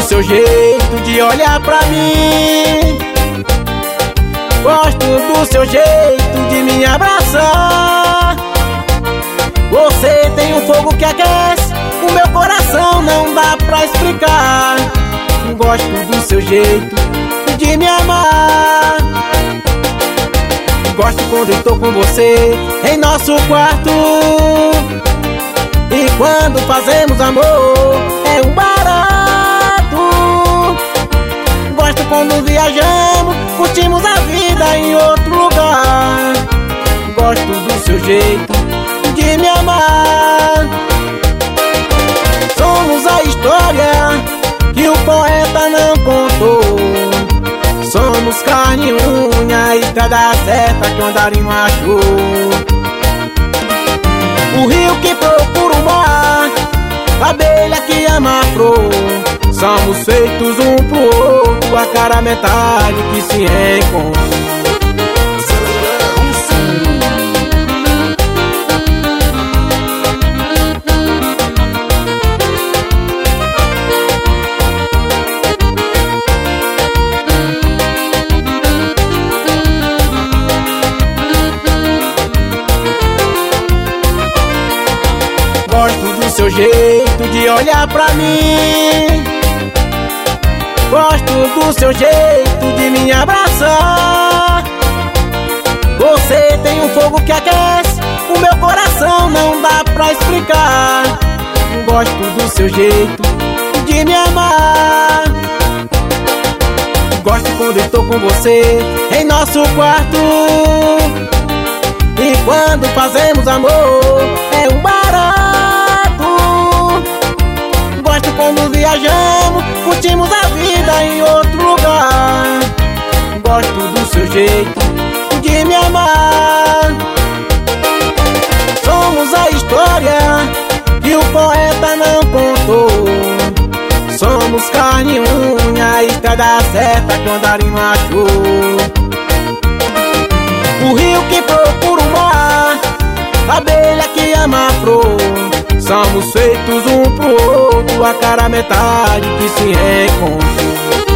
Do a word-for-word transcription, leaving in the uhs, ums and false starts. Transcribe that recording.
seu jeito de olhar pra mim. Gosto do seu jeito de me abraçar. Você tem um fogo que aquece o meu coração, não dá pra explicar. Gosto do seu jeito de me amar. Gosto quando eu tô com você em nosso quarto. E quando fazemos amor é um barato. Gosto quando viajamos, curtimos a vida em outro lugar. Gosto do seu jeito de me amar. Somos a história que o poeta não contou. Somos carne e unha, estrada certa que o andarinho achou. O rio que procura o mar, a abelha que ama a flor. Somos feitos um pro outro, a cara metade que se encontra. Gosto do seu jeito de olhar pra mim. Gosto do seu jeito de me abraçar. Você tem um fogo que aquece o meu coração, não dá pra explicar. Gosto do seu jeito de me amar. Gosto quando eu tô com você em nosso quarto. E quando fazemos amor é um barato. Gosto quando viajamos, curtimos a vida em outro lugar. Gosto do seu jeito de me amar. Somos a história que o poeta não contou. Somos carne e unha, estrada certa que o andarinho achou. O rio que procura o mar, a abelha que ama a flor. Somos feitos um pro outro, a cara metade que se encontra.